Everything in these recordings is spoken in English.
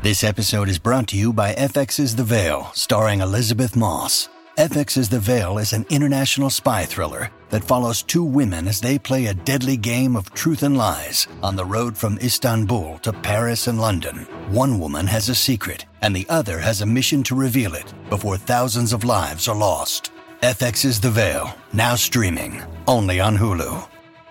This episode is brought to you by FX's The Veil, starring Elizabeth Moss. FX's The Veil is an international spy thriller that follows two women as they play a deadly game of truth and lies on the road from Istanbul to Paris and London. One woman has a secret, and the other has a mission to reveal it before thousands of lives are lost. FX's The Veil, now streaming, only on Hulu.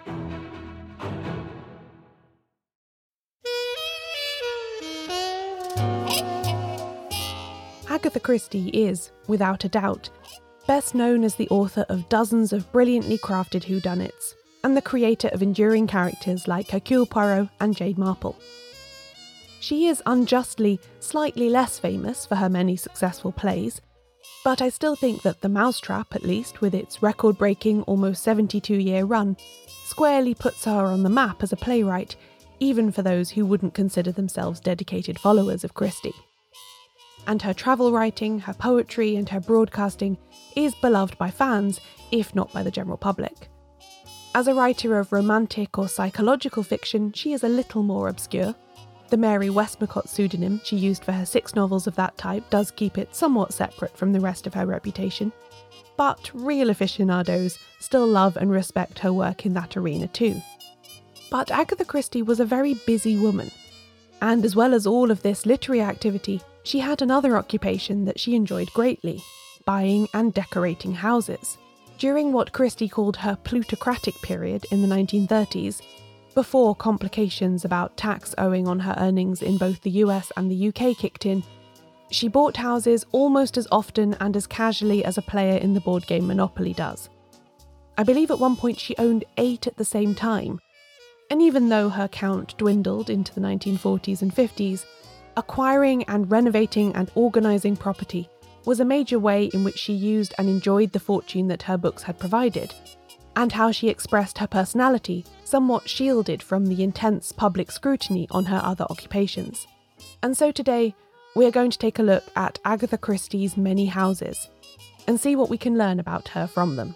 Agatha Christie is, without a doubt, best known as the author of dozens of brilliantly crafted whodunits and the creator of enduring characters like Hercule Poirot and Jade Marple. She is unjustly slightly less famous for her many successful plays, but I still think that The Mousetrap, at least, with its record-breaking, almost 72-year run, squarely puts her on the map as a playwright, even for those who wouldn't consider themselves dedicated followers of Christie. And her travel writing, her poetry and her broadcasting is beloved by fans, if not by the general public. As a writer of romantic or psychological fiction, she is a little more obscure. The Mary Westmacott pseudonym she used for her 6 novels of that type does keep it somewhat separate from the rest of her reputation, but real aficionados still love and respect her work in that arena too. But Agatha Christie was a very busy woman, and as well as all of this literary activity, she had another occupation that she enjoyed greatly: buying and decorating houses. During what Christie called her plutocratic period in the 1930s, before complications about tax owing on her earnings in both the US and the UK kicked in, she bought houses almost as often and as casually as a player in the board game Monopoly does. I believe at one point she owned 8 at the same time, and even though her count dwindled into the 1940s and 50s, acquiring and renovating and organising property was a major way in which she used and enjoyed the fortune that her books had provided, and how she expressed her personality, somewhat shielded from the intense public scrutiny on her other occupations. And so today, we are going to take a look at Agatha Christie's many houses, and see what we can learn about her from them.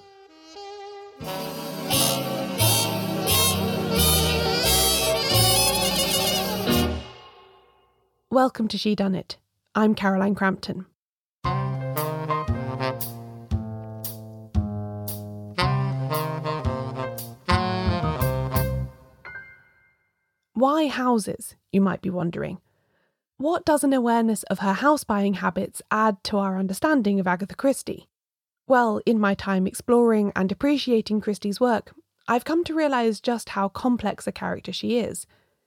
Welcome to She Done It. I'm Caroline Crampton. Why houses, you might be wondering? What does an awareness of her house-buying habits add to our understanding of Agatha Christie? Well, in my time exploring and appreciating Christie's work, I've come to realise just how complex a character she is.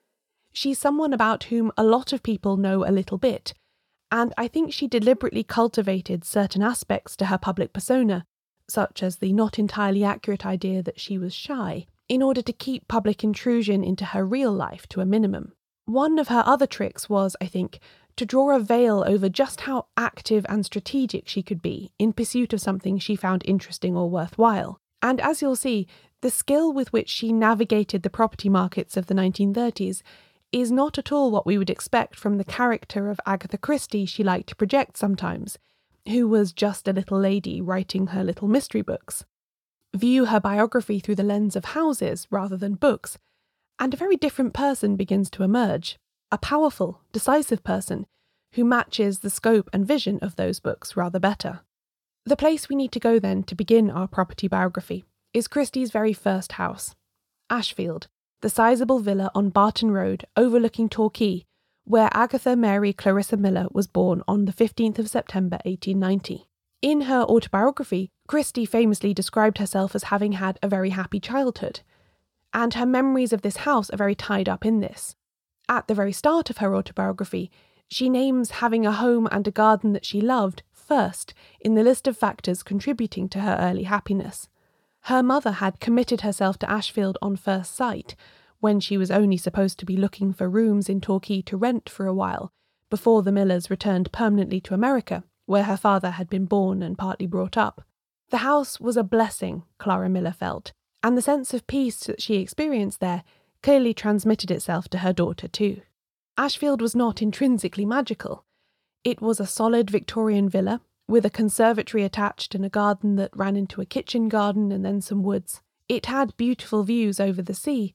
She's someone about whom a lot of people know a little bit, and I think she deliberately cultivated certain aspects to her public persona, such as the not entirely accurate idea that she was shy, in order to keep public intrusion into her real life to a minimum. One of her other tricks was, I think, to draw a veil over just how active and strategic she could be in pursuit of something she found interesting or worthwhile. And as you'll see, the skill with which she navigated the property markets of the 1930s is not at all what we would expect from the character of Agatha Christie she liked to project sometimes, who was just a little lady writing her little mystery books. View her biography through the lens of houses rather than books, and a very different person begins to emerge, a powerful, decisive person who matches the scope and vision of those books rather better. The place we need to go then to begin our property biography is Christie's very first house, Ashfield, the sizable villa on Barton Road overlooking Torquay, where Agatha Mary Clarissa Miller was born on the 15th of September 1890. In her autobiography, Christie famously described herself as having had a very happy childhood, and her memories of this house are very tied up in this. At the very start of her autobiography, she names having a home and a garden that she loved first in the list of factors contributing to her early happiness. Her mother had committed herself to Ashfield on first sight, when she was only supposed to be looking for rooms in Torquay to rent for a while, before the Millers returned permanently to America, where her father had been born and partly brought up. The house was a blessing, Clara Miller felt, and the sense of peace that she experienced there clearly transmitted itself to her daughter too. Ashfield was not intrinsically magical. It was a solid Victorian villa, with a conservatory attached and a garden that ran into a kitchen garden and then some woods. It had beautiful views over the sea,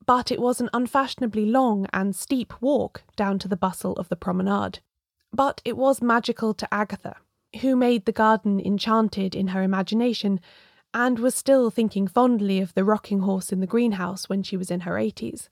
but it was an unfashionably long and steep walk down to the bustle of the promenade. But it was magical to Agatha, who made the garden enchanted in her imagination and was still thinking fondly of the rocking horse in the greenhouse when she was in her 80s.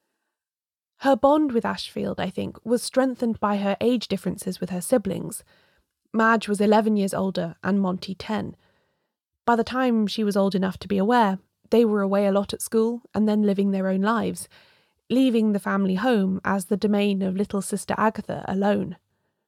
Her bond with Ashfield, I think, was strengthened by her age differences with her siblings. Madge was 11 years older and Monty 10. By the time she was old enough to be aware, they were away a lot at school and then living their own lives, leaving the family home as the domain of little sister Agatha alone.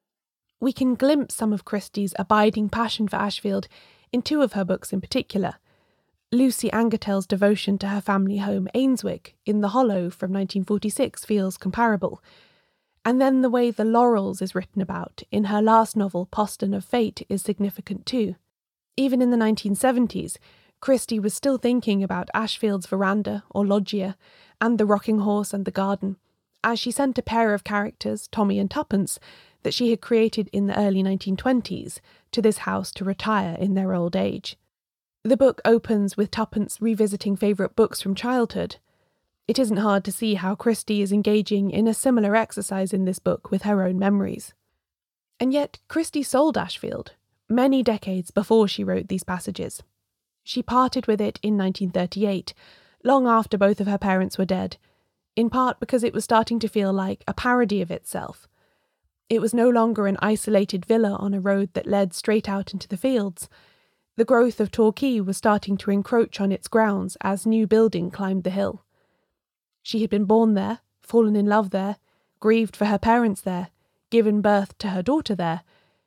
We can glimpse some of Christie's abiding passion for Ashfield in two of her books in particular. Lucy Angatel's devotion to her family home Ainswick in The Hollow from 1946 feels comparable, and then the way The Laurels is written about in her last novel Postern of Fate is significant too. Even in the 1970s, Christie was still thinking about Ashfield's veranda or loggia and the rocking horse and the garden, as she sent a pair of characters, Tommy and Tuppence, that she had created in the early 1920s to this house to retire in their old age. The book opens with Tuppence revisiting favourite books from childhood. It isn't hard to see how Christie is engaging in a similar exercise in this book with her own memories. And yet Christie sold Ashfield, many decades before she wrote these passages. She parted with it in 1938, long after both of her parents were dead, in part because it was starting to feel like a parody of itself. It was no longer an isolated villa on a road that led straight out into the fields. The growth of Torquay was starting to encroach on its grounds as new building climbed the hill. She had been born there, fallen in love there, grieved for her parents there, given birth to her daughter there.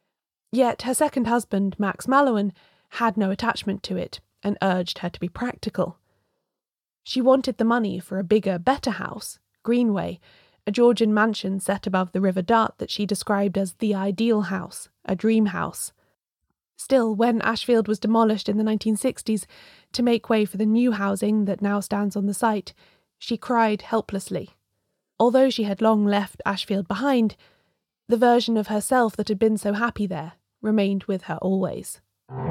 Yet her second husband, Max Mallowan, had no attachment to it and urged her to be practical. She wanted the money for a bigger, better house, Greenway, a Georgian mansion set above the River Dart that she described as the ideal house, a dream house. Still, when Ashfield was demolished in the 1960s to make way for the new housing that now stands on the site, she cried helplessly. Although she had long left Ashfield behind, the version of herself that had been so happy there remained with her always.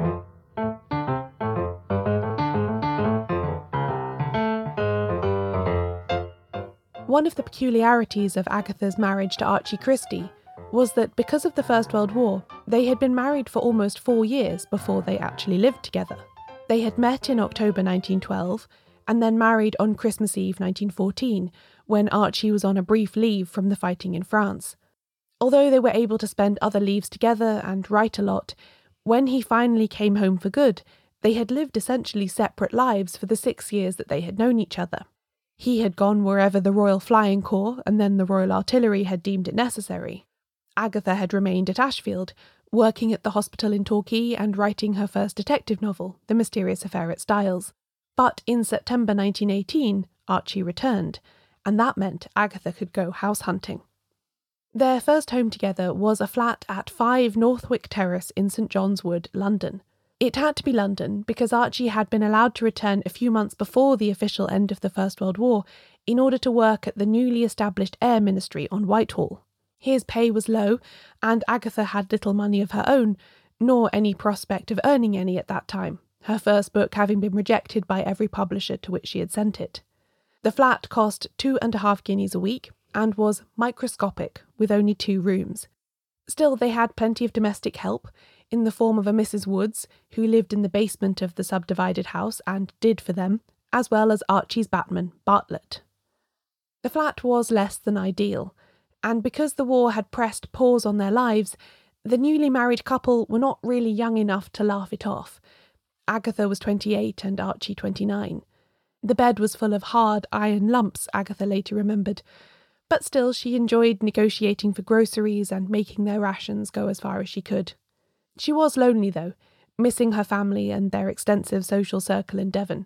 One of the peculiarities of Agatha's marriage to Archie Christie was that because of the First World War, they had been married for almost 4 years before they actually lived together. They had met in October 1912 and then married on Christmas Eve 1914, when Archie was on a brief leave from the fighting in France. Although they were able to spend other leaves together and write a lot, when he finally came home for good, they had lived essentially separate lives for the 6 years that they had known each other. He had gone wherever the Royal Flying Corps and then the Royal Artillery had deemed it necessary. Agatha had remained at Ashfield, working at the hospital in Torquay and writing her first detective novel, The Mysterious Affair at Styles. But in September 1918, Archie returned, and that meant Agatha could go house hunting. Their first home together was a flat at 5 Northwick Terrace in St John's Wood, London. It had to be London because Archie had been allowed to return a few months before the official end of the First World War in order to work at the newly established Air Ministry on Whitehall. His pay was low, and Agatha had little money of her own, nor any prospect of earning any at that time, her first book having been rejected by every publisher to which she had sent it. The flat cost 2.5 guineas a week and was microscopic, with only 2 rooms. Still, they had plenty of domestic help, in the form of a Mrs. Woods, who lived in the basement of the subdivided house and did for them, as well as Archie's batman, Bartlett. The flat was less than ideal, and because the war had pressed pause on their lives, the newly married couple were not really young enough to laugh it off. Agatha was 28 and Archie 29. The bed was full of hard iron lumps, Agatha later remembered, but still she enjoyed negotiating for groceries and making their rations go as far as she could. She was lonely, though, missing her family and their extensive social circle in Devon.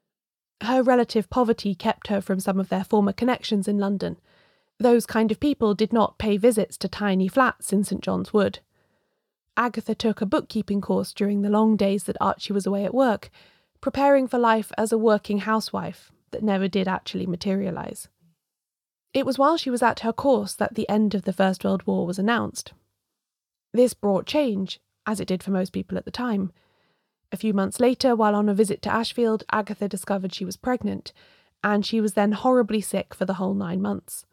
Her relative poverty kept her from some of their former connections in London. Those kind of people did not pay visits to tiny flats in St John's Wood. Agatha took a bookkeeping course during the long days that Archie was away at work, preparing for life as a working housewife that never did actually materialise. It was while she was at her course that the end of the First World War was announced. This brought change, as it did for most people at the time. A few months later, while on a visit to Ashfield, Agatha discovered she was pregnant, and she was then horribly sick for the whole 9 months.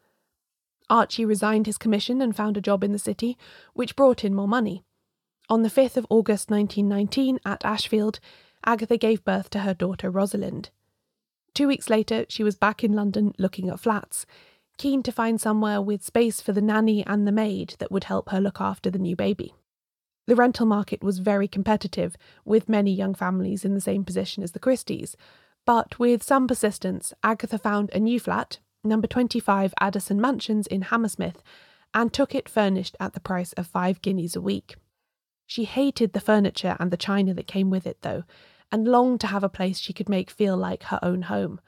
Archie resigned his commission and found a job in the city, which brought in more money. On the 5th of August 1919, at Ashfield, Agatha gave birth to her daughter Rosalind. 2 weeks later, she was back in London looking at flats, keen to find somewhere with space for the nanny and the maid that would help her look after the new baby. The rental market was very competitive, with many young families in the same position as the Christies, but with some persistence, Agatha found a new flat, number 25 Addison Mansions in Hammersmith, and took it furnished at the price of 5 guineas a week. She hated the furniture and the china that came with it, though, and longed to have a place she could make feel like her own home.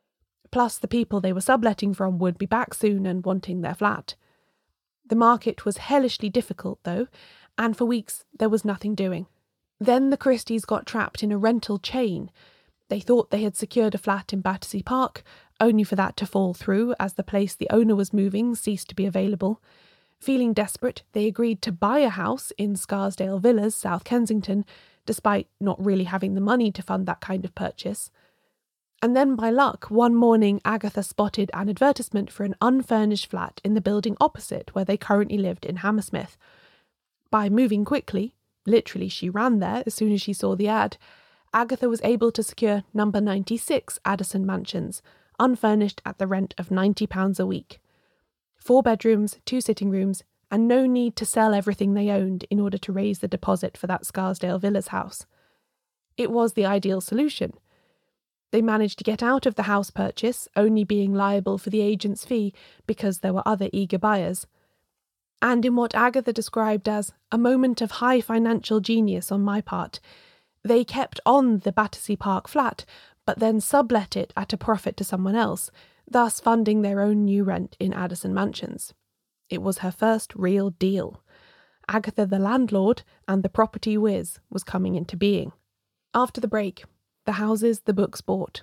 Plus, the people they were subletting from would be back soon and wanting their flat. The market was hellishly difficult, though, and for weeks there was nothing doing. Then the Christies got trapped in a rental chain. They thought they had secured a flat in Battersea Park, only for that to fall through as the place the owner was moving ceased to be available. Feeling desperate, they agreed to buy a house in Scarsdale Villas, South Kensington, despite not really having the money to fund that kind of purchase. And then by luck, one morning Agatha spotted an advertisement for an unfurnished flat in the building opposite where they currently lived in Hammersmith. By moving quickly, literally she ran there as soon as she saw the ad, Agatha was able to secure number 96 Addison Mansions, unfurnished at the rent of £90 a week. 4 bedrooms, 2 sitting rooms, and no need to sell everything they owned in order to raise the deposit for that Scarsdale Villas house. It was the ideal solution. They managed to get out of the house purchase, only being liable for the agent's fee because there were other eager buyers. And in what Agatha described as a moment of high financial genius on my part, they kept on the Battersea Park flat, but then sublet it at a profit to someone else, thus funding their own new rent in Addison Mansions. It was her first real deal. Agatha the landlord and the property whiz was coming into being. After the break, the houses the books bought.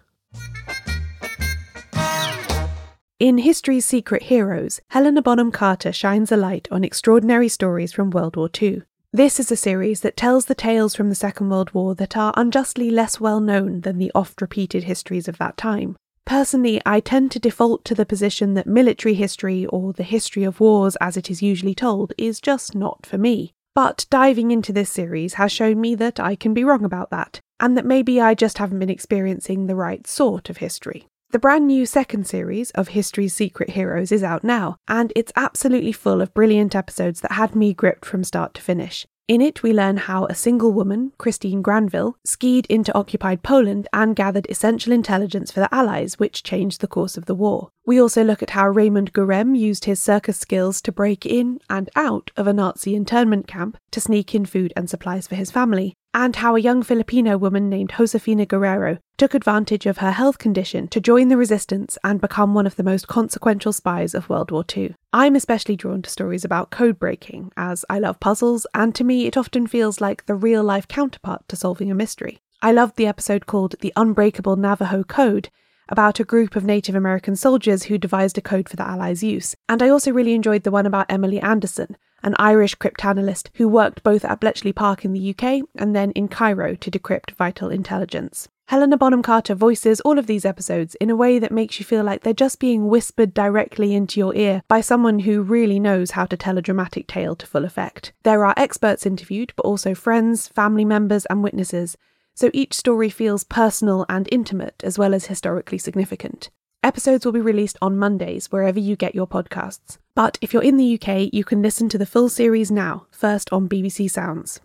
In History's Secret Heroes, Helena Bonham Carter shines a light on extraordinary stories from World War II. This is a series that tells the tales from the Second World War that are unjustly less well known than the oft-repeated histories of that time. Personally, I tend to default to the position that military history, or the history of wars as it is usually told, is just not for me. But diving into this series has shown me that I can be wrong about that, and that maybe I just haven't been experiencing the right sort of history. The brand new second series of History's Secret Heroes is out now, and it's absolutely full of brilliant episodes that had me gripped from start to finish. In it, we learn how a single woman, Christine Granville, skied into occupied Poland and gathered essential intelligence for the Allies, which changed the course of the war. We also look at how Raymond Gurem used his circus skills to break in and out of a Nazi internment camp to sneak in food and supplies for his family, and how a young Filipino woman named Josefina Guerrero took advantage of her health condition to join the resistance and become one of the most consequential spies of World War II. I'm especially drawn to stories about code breaking, as I love puzzles, and to me it often feels like the real-life counterpart to solving a mystery. I loved the episode called The Unbreakable Navajo Code, about a group of Native American soldiers who devised a code for the Allies' use. And I also really enjoyed the one about Emily Anderson, an Irish cryptanalyst who worked both at Bletchley Park in the UK and then in Cairo to decrypt vital intelligence. Helena Bonham Carter voices all of these episodes in a way that makes you feel like they're just being whispered directly into your ear by someone who really knows how to tell a dramatic tale to full effect. There are experts interviewed, but also friends, family members and witnesses, so each story feels personal and intimate as well as historically significant. Episodes will be released on Mondays wherever you get your podcasts. But if you're in the UK, you can listen to the full series now, first on BBC Sounds.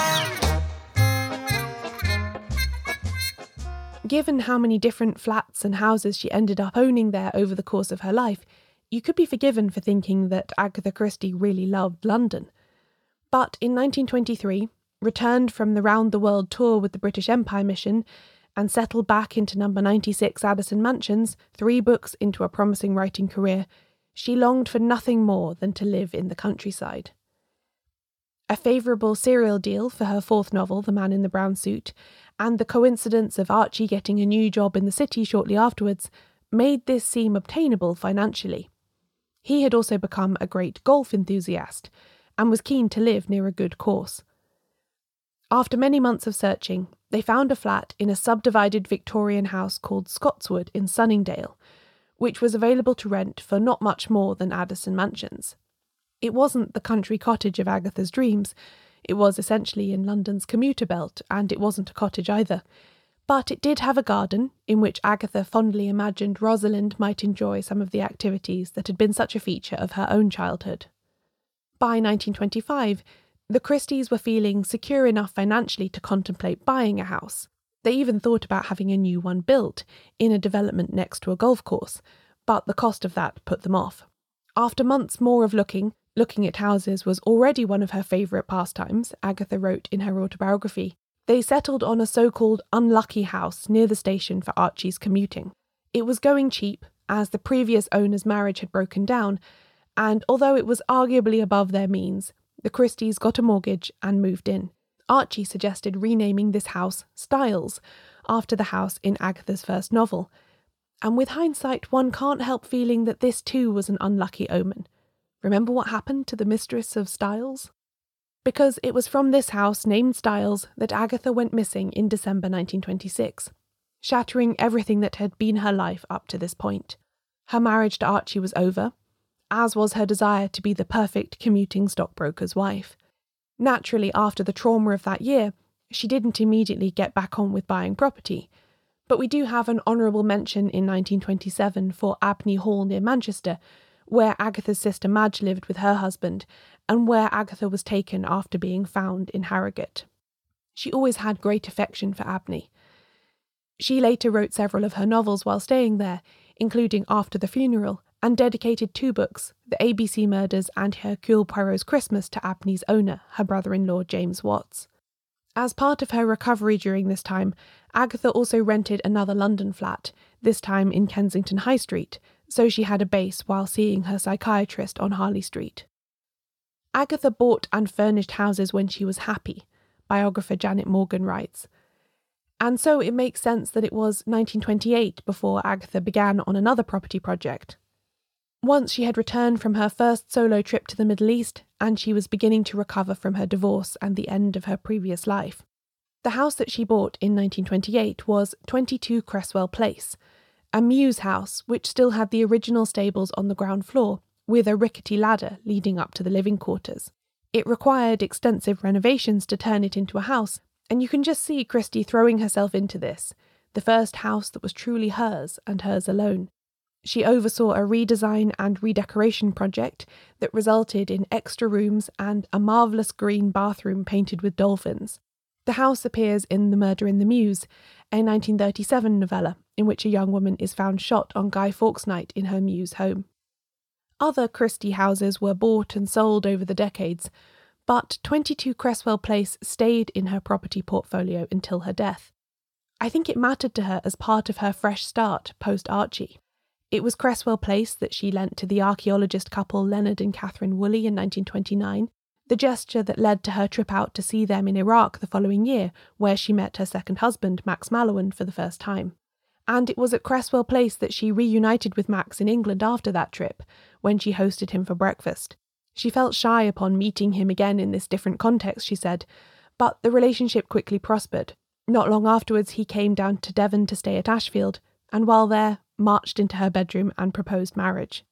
Given how many different flats and houses she ended up owning there over the course of her life, you could be forgiven for thinking that Agatha Christie really loved London. But in 1923, returned from the round-the-world tour with the British Empire mission, and settled back into number 96 Addison Mansions, 3 books into a promising writing career, she longed for nothing more than to live in the countryside. A favourable serial deal for her 4th novel, The Man in the Brown Suit, and the coincidence of Archie getting a new job in the city shortly afterwards made this seem obtainable financially. He had also become a great golf enthusiast, and was keen to live near a good course. After many months of searching, they found a flat in a subdivided Victorian house called Scotswood in Sunningdale, which was available to rent for not much more than Addison Mansions. It wasn't the country cottage of Agatha's dreams. It was essentially in London's commuter belt, and it wasn't a cottage either. But it did have a garden, in which Agatha fondly imagined Rosalind might enjoy some of the activities that had been such a feature of her own childhood. By 1925, the Christies were feeling secure enough financially to contemplate buying a house. They even thought about having a new one built, in a development next to a golf course, but the cost of that put them off. After months more of looking at houses was already one of her favourite pastimes, Agatha wrote in her autobiography. They settled on a so-called unlucky house near the station for Archie's commuting. It was going cheap, as the previous owner's marriage had broken down, and although it was arguably above their means, the Christies got a mortgage and moved in. Archie suggested renaming this house Styles, after the house in Agatha's first novel. And with hindsight, one can't help feeling that this too was an unlucky omen. Remember what happened to the mistress of Styles? Because it was from this house, named Styles, that Agatha went missing in December 1926, shattering everything that had been her life up to this point. Her marriage to Archie was over, as was her desire to be the perfect commuting stockbroker's wife. Naturally, after the trauma of that year, she didn't immediately get back on with buying property, but we do have an honourable mention in 1927 for Abney Hall near Manchester, where Agatha's sister Madge lived with her husband, and where Agatha was taken after being found in Harrogate. She always had great affection for Abney. She later wrote several of her novels while staying there, including After the Funeral, and dedicated 2 books, The ABC Murders and Hercule Poirot's Christmas, to Abney's owner, her brother-in-law James Watts. As part of her recovery during this time, Agatha also rented another London flat, this time in Kensington High Street, so she had a base while seeing her psychiatrist on Harley Street. Agatha bought and furnished houses when she was happy, biographer Janet Morgan writes. And so it makes sense that it was 1928 before Agatha began on another property project. Once she had returned from her first solo trip to the Middle East, and she was beginning to recover from her divorce and the end of her previous life. The house that she bought in 1928 was 22 Cresswell Place, a mews house which still had the original stables on the ground floor, with a rickety ladder leading up to the living quarters. It required extensive renovations to turn it into a house, and you can just see Christie throwing herself into this, the first house that was truly hers and hers alone. She oversaw a redesign and redecoration project that resulted in extra rooms and a marvellous green bathroom painted with dolphins. The house appears in The Murder in the Mews, a 1937 novella in which a young woman is found shot on Guy Fawkes Night in her Mews home. Other Christie houses were bought and sold over the decades, but 22 Cresswell Place stayed in her property portfolio until her death. I think it mattered to her as part of her fresh start post-Archie. It was Cresswell Place that she lent to the archaeologist couple Leonard and Catherine Woolley in 1929, the gesture that led to her trip out to see them in Iraq the following year, where she met her second husband, Max Mallowan, for the first time. And it was at Cresswell Place that she reunited with Max in England after that trip, when she hosted him for breakfast. She felt shy upon meeting him again in this different context, she said, but the relationship quickly prospered. Not long afterwards, he came down to Devon to stay at Ashfield, and while there, marched into her bedroom and proposed marriage.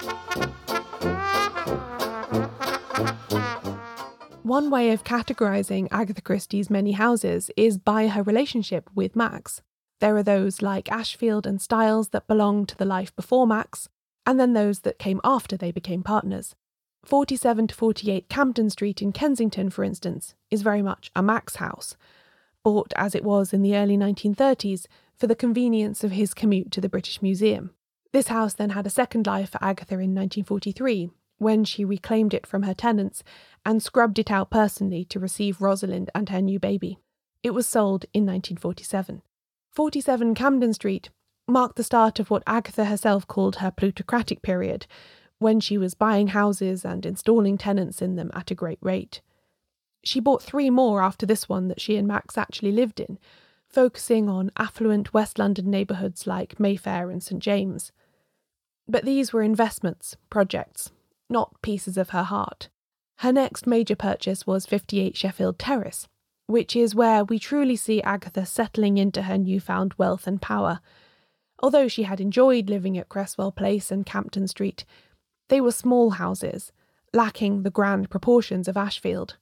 One way of categorising Agatha Christie's many houses is by her relationship with Max. There are those like Ashfield and Styles that belong to the life before Max, and then those that came after they became partners. 47 to 48 Camden Street in Kensington, for instance, is very much a Max house, bought as it was in the early 1930s for the convenience of his commute to the British Museum. This house then had a second life for Agatha in 1943, when she reclaimed it from her tenants and scrubbed it out personally to receive Rosalind and her new baby. It was sold in 1947. 47 Camden Street marked the start of what Agatha herself called her plutocratic period, when she was buying houses and installing tenants in them at a great rate. She bought 3 more after this one that she and Max actually lived in, focusing on affluent West London neighbourhoods like Mayfair and St James. But these were investments, projects, not pieces of her heart. Her next major purchase was 58 Sheffield Terrace, which is where we truly see Agatha settling into her newfound wealth and power. Although she had enjoyed living at Cresswell Place and Campden Street, they were small houses, lacking the grand proportions of Ashfield.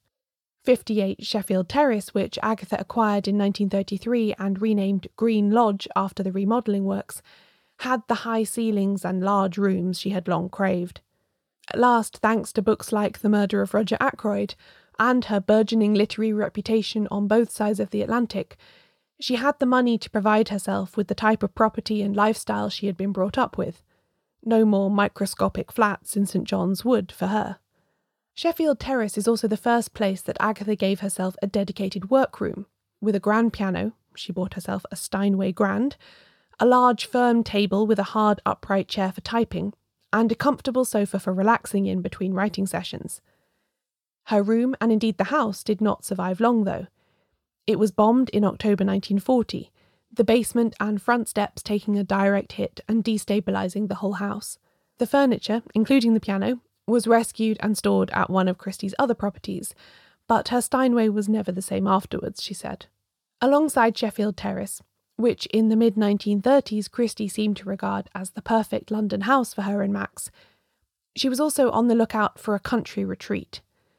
58 Sheffield Terrace, which Agatha acquired in 1933 and renamed Green Lodge after the remodelling works, had the high ceilings and large rooms she had long craved. At last, thanks to books like The Murder of Roger Ackroyd and her burgeoning literary reputation on both sides of the Atlantic, she had the money to provide herself with the type of property and lifestyle she had been brought up with. No more microscopic flats in St John's Wood for her. Sheffield Terrace is also the first place that Agatha gave herself a dedicated workroom, with a grand piano — she bought herself a Steinway Grand — a large firm table with a hard upright chair for typing, and a comfortable sofa for relaxing in between writing sessions. Her room, and indeed the house, did not survive long though. It was bombed in October 1940, the basement and front steps taking a direct hit and destabilising the whole house. The furniture, including the piano, was rescued and stored at one of Christie's other properties, but her Steinway was never the same afterwards, she said. Alongside Sheffield Terrace, which in the mid-1930s Christie seemed to regard as the perfect London house for her and Max, she was also on the lookout for a country retreat.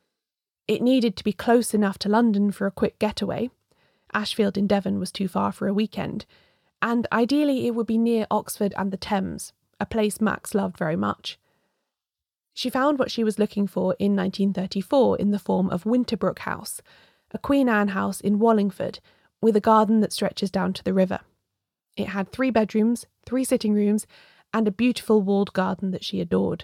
It needed to be close enough to London for a quick getaway — Ashfield in Devon was too far for a weekend — and ideally it would be near Oxford and the Thames, a place Max loved very much. She found what she was looking for in 1934 in the form of Winterbrook House, a Queen Anne house in Wallingford, with a garden that stretches down to the river. It had 3 bedrooms, 3 sitting rooms, and a beautiful walled garden that she adored.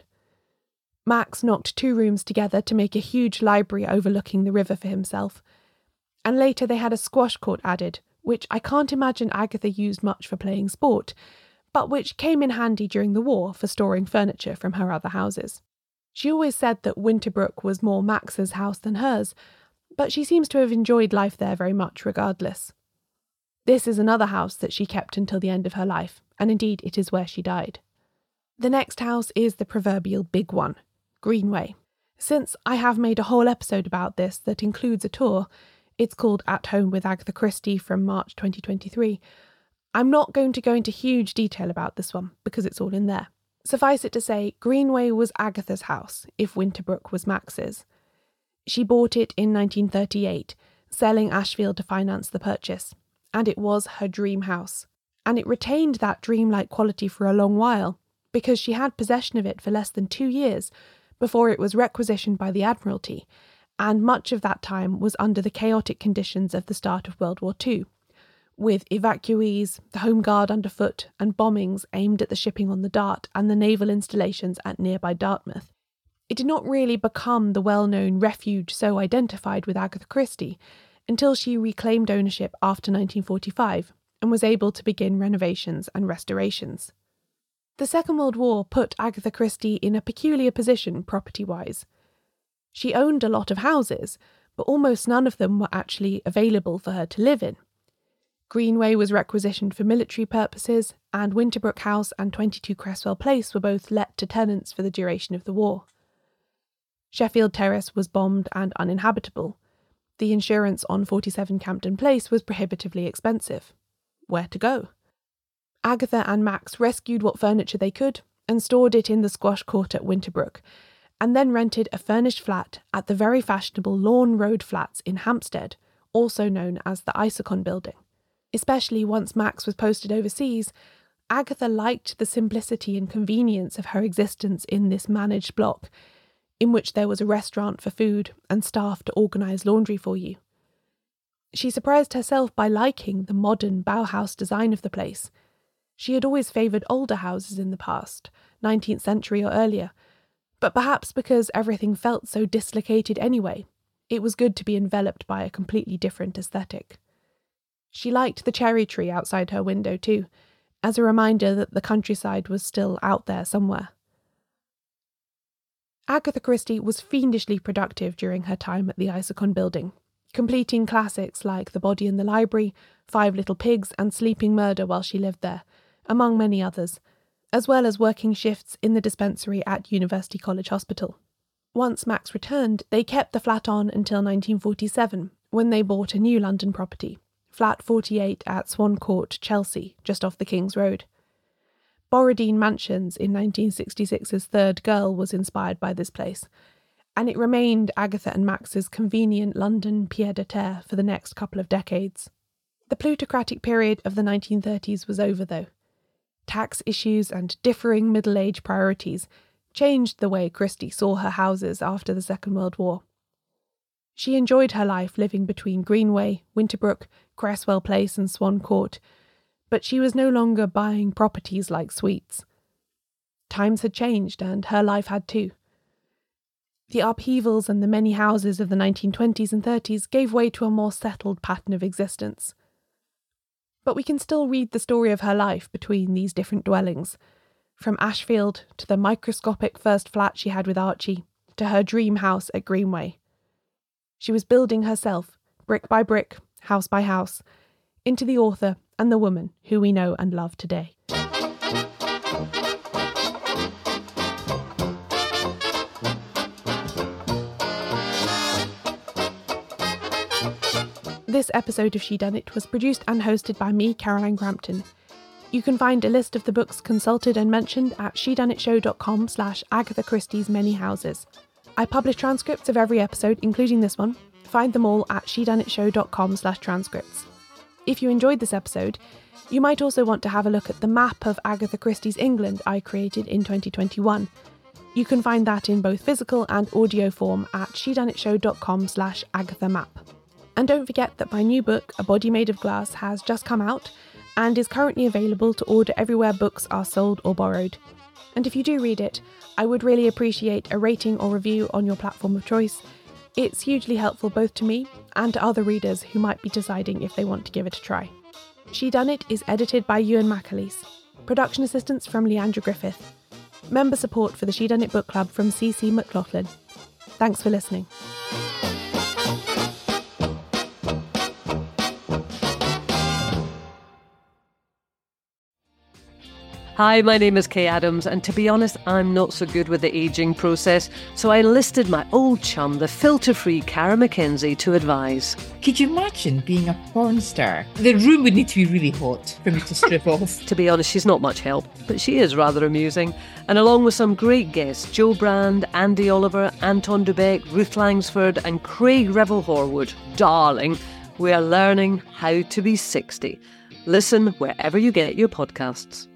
Max knocked 2 rooms together to make a huge library overlooking the river for himself, and later they had a squash court added, which I can't imagine Agatha used much for playing sport, but which came in handy during the war for storing furniture from her other houses. She always said that Winterbrook was more Max's house than hers, but she seems to have enjoyed life there very much regardless. This is another house that she kept until the end of her life, and indeed it is where she died. The next house is the proverbial big one, Greenway. Since I have made a whole episode about this that includes a tour — it's called At Home with Agatha Christie from March 2023 — I'm not going to go into huge detail about this one because it's all in there. Suffice it to say, Greenway was Agatha's house, if Winterbrook was Max's. She bought it in 1938, selling Ashfield to finance the purchase, and it was her dream house. And it retained that dreamlike quality for a long while, because she had possession of it for less than 2 years before it was requisitioned by the Admiralty, and much of that time was under the chaotic conditions of the start of World War II, with evacuees, the Home Guard underfoot, and bombings aimed at the shipping on the Dart and the naval installations at nearby Dartmouth. It did not really become the well-known refuge so identified with Agatha Christie until she reclaimed ownership after 1945 and was able to begin renovations and restorations. The Second World War put Agatha Christie in a peculiar position property-wise. She owned a lot of houses, but almost none of them were actually available for her to live in. Greenway was requisitioned for military purposes, and Winterbrook House and 22 Cresswell Place were both let to tenants for the duration of the war. Sheffield Terrace was bombed and uninhabitable. The insurance on 47 Campden Place was prohibitively expensive. Where to go? Agatha and Max rescued what furniture they could and stored it in the squash court at Winterbrook, and then rented a furnished flat at the very fashionable Lawn Road Flats in Hampstead, also known as the Isokon Building. Especially once Max was posted overseas, Agatha liked the simplicity and convenience of her existence in this managed block, in which there was a restaurant for food and staff to organise laundry for you. She surprised herself by liking the modern Bauhaus design of the place. She had always favoured older houses in the past, 19th century or earlier, but perhaps because everything felt so dislocated anyway, it was good to be enveloped by a completely different aesthetic. She liked the cherry tree outside her window too, as a reminder that the countryside was still out there somewhere. Agatha Christie was fiendishly productive during her time at the Isokon Building, completing classics like The Body in the Library, 5 Little Pigs and Sleeping Murder while she lived there, among many others, as well as working shifts in the dispensary at University College Hospital. Once Max returned, they kept the flat on until 1947, when they bought a new London property, flat 48 at Swan Court, Chelsea, just off the King's Road. Borodine Mansions in 1966's Third Girl was inspired by this place, and it remained Agatha and Max's convenient London pied-à-terre for the next couple of decades. The plutocratic period of the 1930s was over, though. Tax issues and differing middle-age priorities changed the way Christie saw her houses after the Second World War. She enjoyed her life living between Greenway, Winterbrook, Cresswell Place and Swan Court, but she was no longer buying properties like sweets. Times had changed, and her life had too. The upheavals and the many houses of the 1920s and 30s gave way to a more settled pattern of existence. But we can still read the story of her life between these different dwellings, from Ashfield to the microscopic first flat she had with Archie, to her dream house at Greenway. She was building herself, brick by brick, house by house, into the author and the woman who we know and love today. This episode of Shedunnit was produced and hosted by me, Caroline Crampton. You can find a list of the books consulted and mentioned at shedunnitshow.com/Agatha Christie's Many Houses. I publish transcripts of every episode, including this one. Find them all at shedunnitshow.com/transcripts. If you enjoyed this episode, you might also want to have a look at the map of Agatha Christie's England I created in 2021. You can find that in both physical and audio form at shedunnitshow.com/AgathaMap. And don't forget that my new book, A Body Made of Glass, has just come out and is currently available to order everywhere books are sold or borrowed. And if you do read it, I would really appreciate a rating or review on your platform of choice. It's hugely helpful both to me and to other readers who might be deciding if they want to give it a try. Shedunnit is edited by Ewan McAleese. Production assistance from Leandra Griffith. Member support for the Shedunnit Book Club from CC McLaughlin. Thanks for listening. Hi, my name is Kay Adams, and to be honest, I'm not so good with the ageing process, so I enlisted my old chum, the filter-free Cara McKenzie, to advise. Could you imagine being a porn star? The room would need to be really hot for me to strip off. To be honest, she's not much help, but she is rather amusing. And along with some great guests, Jo Brand, Andy Oliver, Anton Dubeck, Ruth Langsford and Craig Revel-Horwood, darling, we are learning how to be 60. Listen wherever you get your podcasts.